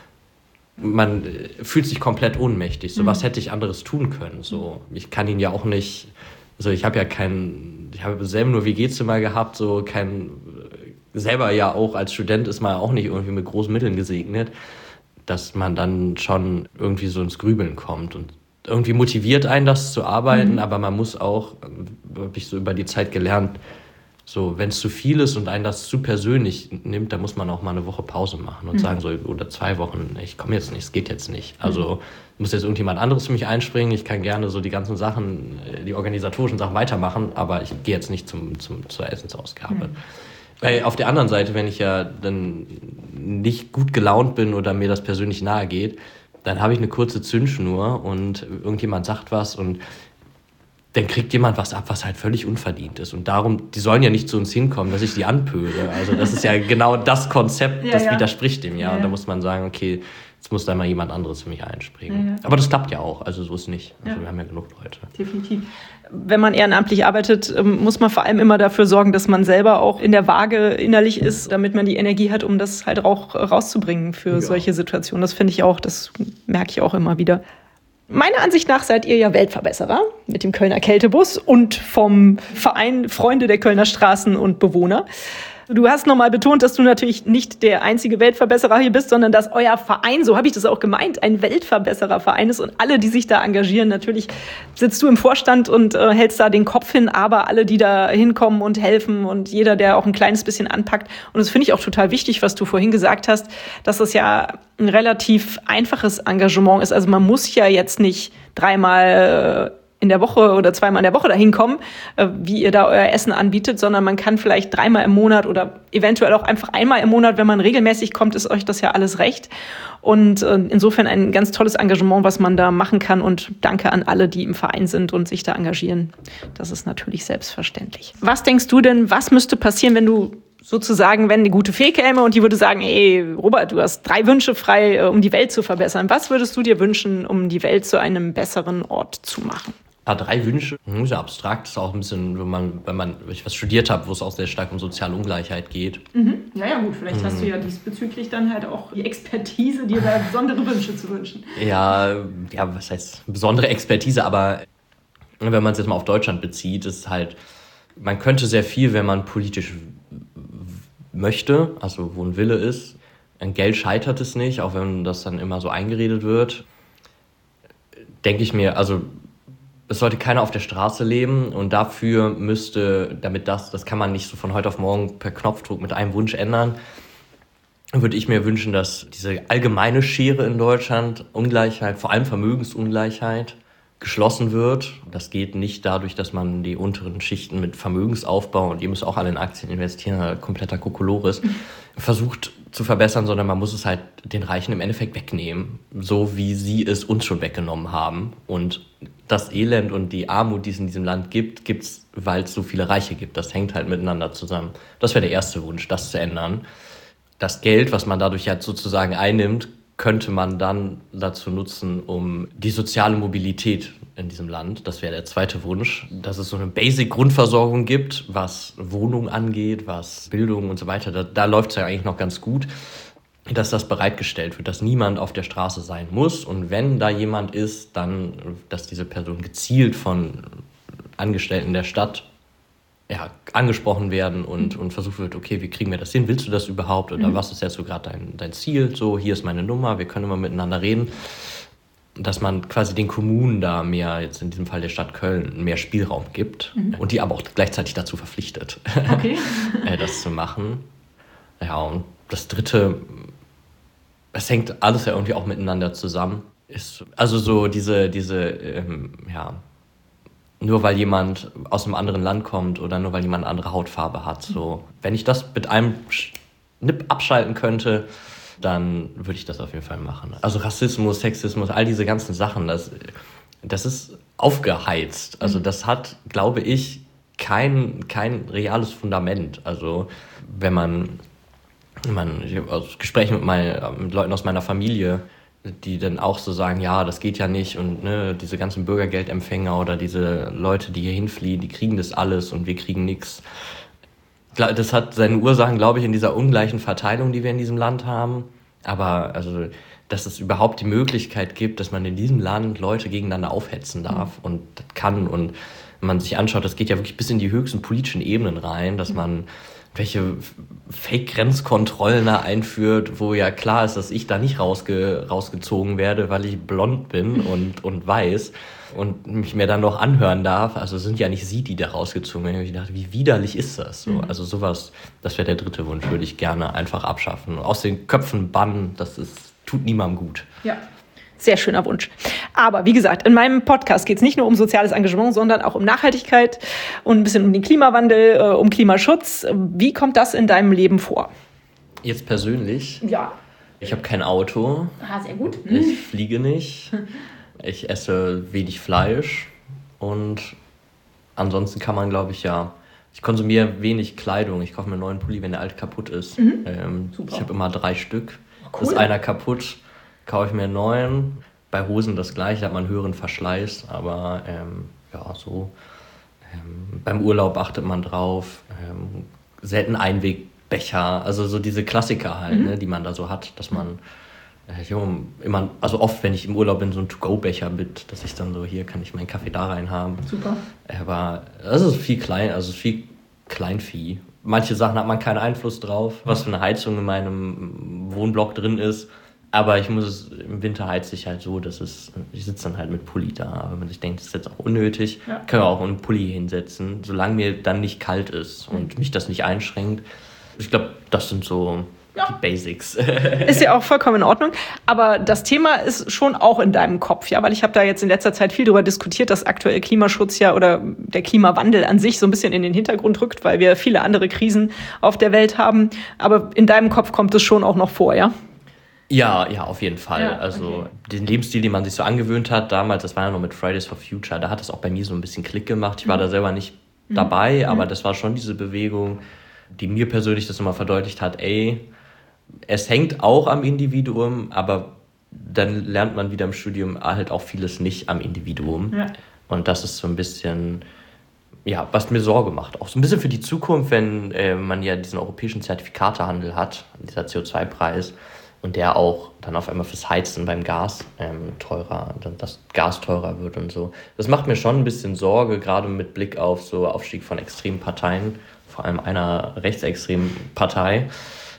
Man fühlt sich komplett ohnmächtig. So, mhm. was hätte ich anderes tun können? So, ich kann ihn ja auch nicht. Also, ich habe ja kein. Ich habe selber nur W G-Zimmer gehabt, so kein. Selber ja auch als Student ist man auch nicht irgendwie mit großen Mitteln gesegnet, dass man dann schon irgendwie so ins Grübeln kommt und irgendwie motiviert einen, das zu arbeiten, mhm. aber man muss auch, habe ich so über die Zeit gelernt, so wenn es zu viel ist und einen das zu persönlich nimmt, dann muss man auch mal eine Woche Pause machen und mhm. sagen so, oder zwei Wochen, ich komme jetzt nicht, es geht jetzt nicht. Also mhm. muss jetzt irgendjemand anderes für mich einspringen, ich kann gerne so die ganzen Sachen, die organisatorischen Sachen weitermachen, aber ich gehe jetzt nicht zum, zum, zur Essensausgabe. Mhm. Weil auf der anderen Seite, wenn ich ja dann nicht gut gelaunt bin oder mir das persönlich nahe geht, dann habe ich eine kurze Zündschnur und irgendjemand sagt was und dann kriegt jemand was ab, was halt völlig unverdient ist. Und darum, die sollen ja nicht zu uns hinkommen, dass ich die anpöle. Also das ist ja genau das Konzept, ja, das ja. widerspricht dem ja. ja. Und da muss man sagen, okay, jetzt muss da mal jemand anderes für mich einspringen. Ja, ja. Aber das klappt ja auch, also so ist es nicht. Also ja. wir haben ja genug Leute. Definitiv. Wenn man ehrenamtlich arbeitet, muss man vor allem immer dafür sorgen, dass man selber auch in der Waage innerlich ist, damit man die Energie hat, um das halt auch rauszubringen für ja. solche Situationen. Das finde ich auch, das merke ich auch immer wieder. Meiner Ansicht nach seid ihr ja Weltverbesserer mit dem Kölner Kältebus und vom Verein Freunde der Kölner Straßen und Bewohner. Du hast nochmal betont, dass du natürlich nicht der einzige Weltverbesserer hier bist, sondern dass euer Verein, so habe ich das auch gemeint, ein Weltverbessererverein ist und alle, die sich da engagieren, natürlich sitzt du im Vorstand und äh, hältst da den Kopf hin, aber alle, die da hinkommen und helfen und jeder, der auch ein kleines bisschen anpackt. Und das finde ich auch total wichtig, was du vorhin gesagt hast, dass das ja ein relativ einfaches Engagement ist. Also man muss ja jetzt nicht dreimal äh, in der Woche oder zweimal in der Woche dahin kommen, wie ihr da euer Essen anbietet, sondern man kann vielleicht dreimal im Monat oder eventuell auch einfach einmal im Monat, wenn man regelmäßig kommt, ist euch das ja alles recht. Und insofern ein ganz tolles Engagement, was man da machen kann. Und danke an alle, die im Verein sind und sich da engagieren. Das ist natürlich selbstverständlich. Was denkst du denn, was müsste passieren, wenn du sozusagen, wenn eine gute Fee käme und die würde sagen, ey, Robert, du hast drei Wünsche frei, um die Welt zu verbessern. Was würdest du dir wünschen, um die Welt zu einem besseren Ort zu machen? Ja, drei Wünsche. Das ist ja abstrakt. Das ist auch ein bisschen, wenn man, wenn man, wenn ich was studiert habe, wo es auch sehr stark um soziale Ungleichheit geht. Mhm. Ja, ja, gut. Vielleicht mhm. hast du ja diesbezüglich dann halt auch die Expertise, dir da besondere Wünsche zu wünschen. Ja, ja, was heißt besondere Expertise? Aber wenn man es jetzt mal auf Deutschland bezieht, ist halt, man könnte sehr viel, wenn man politisch möchte, also wo ein Wille ist. An Geld scheitert es nicht, auch wenn das dann immer so eingeredet wird. Denke ich mir, also es sollte keiner auf der Straße leben und dafür müsste, damit das, das kann man nicht so von heute auf morgen per Knopfdruck mit einem Wunsch ändern, würde ich mir wünschen, dass diese allgemeine Schere in Deutschland, Ungleichheit, vor allem Vermögensungleichheit, geschlossen wird. Das geht nicht dadurch, dass man die unteren Schichten mit Vermögensaufbau, und ihr müsst auch alle in Aktien investieren, kompletter Kokolores, versucht zu verbessern, sondern man muss es halt den Reichen im Endeffekt wegnehmen, so wie sie es uns schon weggenommen haben. Und das Elend und die Armut, die es in diesem Land gibt, gibt es, weil es so viele Reiche gibt. Das hängt halt miteinander zusammen. Das wäre der erste Wunsch, das zu ändern. Das Geld, was man dadurch halt sozusagen einnimmt, könnte man dann dazu nutzen, um die soziale Mobilität in diesem Land, das wäre der zweite Wunsch, dass es so eine Basic-Grundversorgung gibt, was Wohnung angeht, was Bildung und so weiter. Da, da läuft es ja eigentlich noch ganz gut, dass das bereitgestellt wird, dass niemand auf der Straße sein muss. Und wenn da jemand ist, dann, dass diese Person gezielt von Angestellten der Stadt ja, angesprochen werden und, und versucht wird, okay, wie kriegen wir das hin? Willst du das überhaupt? Oder mhm. was ist jetzt so gerade dein, dein Ziel? So, hier ist meine Nummer, wir können immer miteinander reden. Dass man quasi den Kommunen da mehr, jetzt in diesem Fall der Stadt Köln, mehr Spielraum gibt mhm. und die aber auch gleichzeitig dazu verpflichtet, okay. das zu machen. Ja, und das Dritte, es hängt alles ja irgendwie auch miteinander zusammen. Ist also so diese, diese, ähm, ja, nur weil jemand aus einem anderen Land kommt oder nur weil jemand eine andere Hautfarbe hat. So, wenn ich das mit einem Schnipp abschalten könnte, dann würde ich das auf jeden Fall machen. Also Rassismus, Sexismus, all diese ganzen Sachen, das, das ist aufgeheizt. Also das hat, glaube ich, kein, kein reales Fundament. Also wenn man, man ich habe aus Gesprächen mit, mein, mit Leuten aus meiner Familie, die dann auch so sagen, ja, das geht ja nicht und ne, diese ganzen Bürgergeldempfänger oder diese Leute, die hier hinfliehen, die kriegen das alles und wir kriegen nichts. Das hat seine Ursachen, glaube ich, in dieser ungleichen Verteilung, die wir in diesem Land haben. Aber also, dass es überhaupt die Möglichkeit gibt, dass man in diesem Land Leute gegeneinander aufhetzen darf und das kann. Und wenn man sich anschaut, das geht ja wirklich bis in die höchsten politischen Ebenen rein, dass man welche Fake-Grenzkontrollen da einführt, wo ja klar ist, dass ich da nicht rausge- rausgezogen werde, weil ich blond bin und, und weiß und mich mir dann noch anhören darf. Also sind ja nicht sie, die da rausgezogen werden. Ich dachte, wie widerlich ist das? So, also sowas, das wäre der dritte Wunsch, würde ich gerne einfach abschaffen. Aus den Köpfen bannen, das ist, tut niemandem gut. Ja. Sehr schöner Wunsch. Aber wie gesagt, in meinem Podcast geht es nicht nur um soziales Engagement, sondern auch um Nachhaltigkeit und ein bisschen um den Klimawandel, äh, um Klimaschutz. Wie kommt das in deinem Leben vor? Jetzt persönlich? Ja. Ich habe kein Auto. Ah, sehr gut. Ich fliege nicht. Ich esse wenig Fleisch. Und ansonsten kann man, glaube ich, ja... Ich konsumiere wenig Kleidung. Ich kaufe mir einen neuen Pulli, wenn der alte kaputt ist. Mhm. Ähm, ich habe immer drei Stück. Cool. Ist einer kaputt, kaufe ich mir einen neuen. Bei Hosen das gleiche, hat man einen höheren Verschleiß, aber ähm, ja, so. Ähm, beim Urlaub achtet man drauf. Ähm, selten Einwegbecher, also so diese Klassiker halt, mhm. ne, die man da so hat, dass man Ich habe immer, also oft, wenn ich im Urlaub bin, so einen To-Go-Becher mit, dass ich dann so, hier kann ich meinen Kaffee da rein haben. Super. Aber das ist viel klein, also viel Kleinvieh. Manche Sachen hat man keinen Einfluss drauf, was für eine Heizung in meinem Wohnblock drin ist. Aber ich muss es, im Winter heize ich halt so, dass es, ich sitze dann halt mit Pulli da. Wenn man sich denkt, das ist jetzt auch unnötig, ja. Kann man auch einen Pulli hinsetzen, solange mir dann nicht kalt ist und mich das nicht einschränkt. Ich glaube, das sind so ja. die Basics. Ist ja auch vollkommen in Ordnung. Aber das Thema ist schon auch in deinem Kopf, ja, weil ich habe da jetzt in letzter Zeit viel darüber diskutiert, dass aktuell Klimaschutz ja oder der Klimawandel an sich so ein bisschen in den Hintergrund rückt, weil wir viele andere Krisen auf der Welt haben. Aber in deinem Kopf kommt es schon auch noch vor, ja? Ja, ja, auf jeden Fall. Ja, also okay. Den Lebensstil, den man sich so angewöhnt hat damals, das war ja noch mit Fridays for Future, da hat es auch bei mir so ein bisschen Klick gemacht. Ich war mhm. da selber nicht mhm. dabei, mhm. aber das war schon diese Bewegung, die mir persönlich das immer verdeutlicht hat, ey, es hängt auch am Individuum, aber dann lernt man wieder im Studium halt auch vieles nicht am Individuum. Ja. Und das ist so ein bisschen, ja, was mir Sorge macht. Auch so ein bisschen für die Zukunft, wenn äh, man ja diesen europäischen Zertifikatehandel hat, dieser C O zwei Preis, und der auch dann auf einmal fürs Heizen beim Gas ähm, teurer, dann das Gas teurer wird und so. Das macht mir schon ein bisschen Sorge, gerade mit Blick auf so Aufstieg von extremen Parteien, vor allem einer rechtsextremen Partei.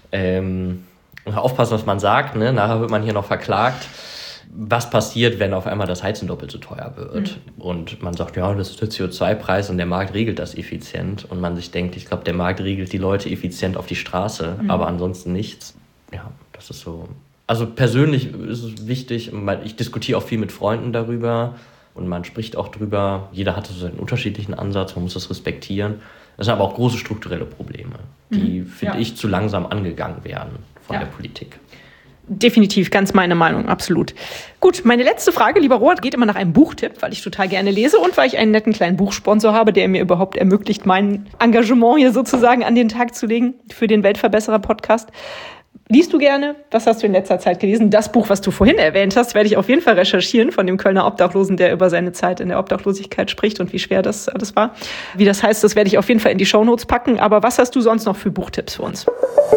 Ähm, aufpassen, was man sagt, ne? Nachher wird man hier noch verklagt. Was passiert, wenn auf einmal das Heizen doppelt so teuer wird? Mhm. Und man sagt, ja, das ist der C O zwei Preis und der Markt regelt das effizient. Und man sich denkt, ich glaube, der Markt regelt die Leute effizient auf die Straße, mhm. aber ansonsten nichts. Ja, das ist so. Also persönlich ist es wichtig, ich diskutiere auch viel mit Freunden darüber und man spricht auch drüber. Jeder hat so einen unterschiedlichen Ansatz, man muss das respektieren. Das sind aber auch große strukturelle Probleme, die, mhm. finde ja. ich, zu langsam angegangen werden von ja. der Politik. Definitiv, ganz meine Meinung, absolut. Gut, meine letzte Frage, lieber Robert, geht immer nach einem Buchtipp, weil ich total gerne lese und weil ich einen netten kleinen Buchsponsor habe, der mir überhaupt ermöglicht, mein Engagement hier sozusagen an den Tag zu legen für den Weltverbesserer-Podcast. Liest du gerne? Was hast du in letzter Zeit gelesen? Das Buch, was du vorhin erwähnt hast, werde ich auf jeden Fall recherchieren, von dem Kölner Obdachlosen, der über seine Zeit in der Obdachlosigkeit spricht und wie schwer das alles war. Wie das heißt, das werde ich auf jeden Fall in die Shownotes packen. Aber was hast du sonst noch für Buchtipps für uns?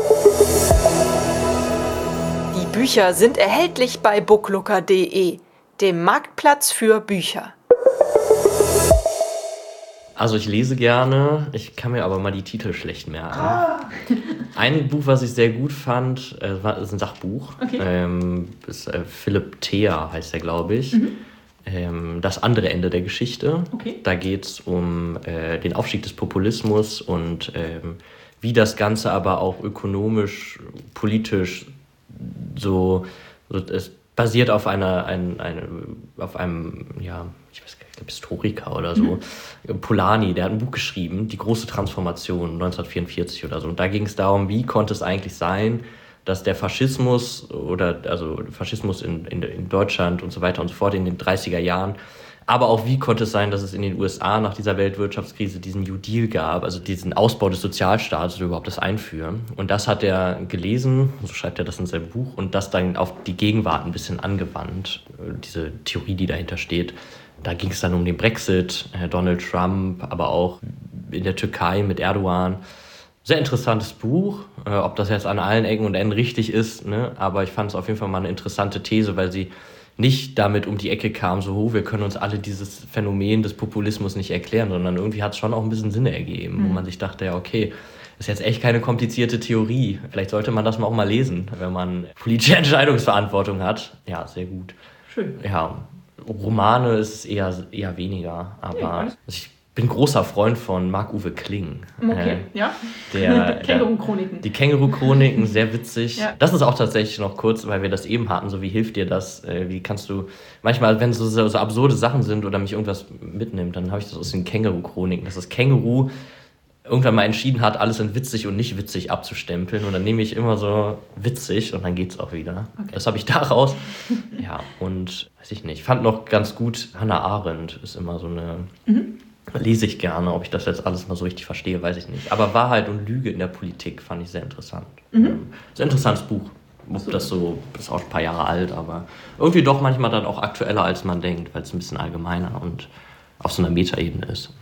Die Bücher sind erhältlich bei booklooker punkt de, dem Marktplatz für Bücher. Also ich lese gerne, ich kann mir aber mal die Titel schlecht merken. Ah. Ein Buch, was ich sehr gut fand, äh, war, ist ein Sachbuch. Okay. Ähm, ist, äh, Philipp Thea heißt er, glaube ich. Mhm. Ähm, das andere Ende der Geschichte. Okay. Da geht es um äh, den Aufstieg des Populismus und ähm, wie das Ganze aber auch ökonomisch, politisch so, so es basiert auf einer, ein, eine, auf einem, ja, ich weiß gar nicht, ich glaube Historiker oder so, mhm. Polanyi, der hat ein Buch geschrieben, Die große Transformation, neunzehnhundertvierundvierzig oder so. Und da ging es darum, wie konnte es eigentlich sein, dass der Faschismus oder also Faschismus in, in, in Deutschland und so weiter und so fort in den dreißiger Jahren, aber auch wie konnte es sein, dass es in den U S A nach dieser Weltwirtschaftskrise diesen New Deal gab, also diesen Ausbau des Sozialstaates oder überhaupt das Einführen. Und das hat er gelesen, so schreibt er das in seinem Buch, und das dann auf die Gegenwart ein bisschen angewandt, diese Theorie, die dahinter steht. Da ging es dann um den Brexit, Donald Trump, aber auch in der Türkei mit Erdogan. Sehr interessantes Buch, äh, ob das jetzt an allen Ecken und Enden richtig ist, ne? Aber ich fand es auf jeden Fall mal eine interessante These, weil sie nicht damit um die Ecke kam, so, oh, wir können uns alle dieses Phänomen des Populismus nicht erklären, sondern irgendwie hat es schon auch ein bisschen Sinn ergeben, mhm. wo man sich dachte, ja, okay, ist jetzt echt keine komplizierte Theorie. Vielleicht sollte man das mal auch mal lesen, wenn man politische Entscheidungsverantwortung hat. Ja, sehr gut. Schön. Ja, Romane ist es eher, eher weniger, aber ja, ich bin großer Freund von Marc-Uwe Kling. Okay, äh, ja. Der, Känguru-Chroniken. Die Känguru-Chroniken, sehr witzig. Ja. Das ist auch tatsächlich noch kurz, weil wir das eben hatten, so wie hilft dir das? Äh, wie kannst du, manchmal, wenn es so, so absurde Sachen sind oder mich irgendwas mitnimmt, dann habe ich das aus den Känguru-Chroniken, dass das Känguru irgendwann mal entschieden hat, alles in witzig und nicht witzig abzustempeln. Und dann nehme ich immer so witzig und dann geht's auch wieder. Okay. Das habe ich daraus. Ja, und weiß ich nicht, fand noch ganz gut, Hannah Arendt ist immer so eine... Mhm. Lese ich gerne, ob ich das jetzt alles mal so richtig verstehe, weiß ich nicht. Aber Wahrheit und Lüge in der Politik fand ich sehr interessant. Mhm. Sehr interessantes Buch. So. Das, so, das ist auch ein paar Jahre alt, aber irgendwie doch manchmal dann auch aktueller, als man denkt, weil es ein bisschen allgemeiner und auf so einer Metaebene ist. Ja.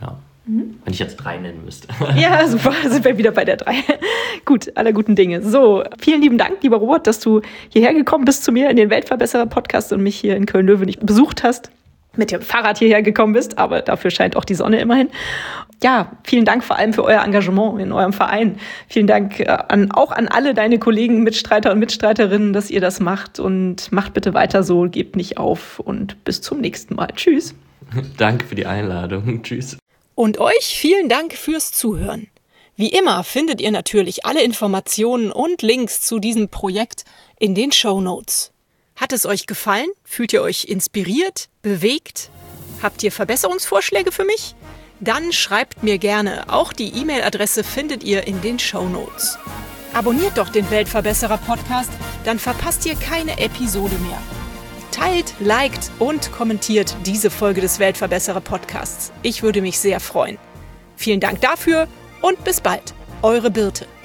Mhm. Wenn ich jetzt drei nennen müsste. Ja, super, sind wir wieder bei der drei. Gut, aller guten Dinge. So, vielen lieben Dank, lieber Robert, dass du hierher gekommen bist zu mir in den Weltverbesserer-Podcast und mich hier in Köln-Löwen nicht besucht hast. Mit dem Fahrrad hierher gekommen bist, aber dafür scheint auch die Sonne immerhin. Ja, vielen Dank vor allem für euer Engagement in eurem Verein. Vielen Dank an, auch an alle deine Kollegen, Mitstreiter und Mitstreiterinnen, dass ihr das macht. Und macht bitte weiter so, gebt nicht auf und bis zum nächsten Mal. Tschüss. Danke für die Einladung. Tschüss. Und euch vielen Dank fürs Zuhören. Wie immer findet ihr natürlich alle Informationen und Links zu diesem Projekt in den Shownotes. Hat es euch gefallen? Fühlt ihr euch inspiriert, bewegt? Habt ihr Verbesserungsvorschläge für mich? Dann schreibt mir gerne. Auch die E-Mail-Adresse findet ihr in den Shownotes. Abonniert doch den Weltverbesserer-Podcast, dann verpasst ihr keine Episode mehr. Teilt, liked und kommentiert diese Folge des Weltverbesserer-Podcasts. Ich würde mich sehr freuen. Vielen Dank dafür und bis bald. Eure Birte.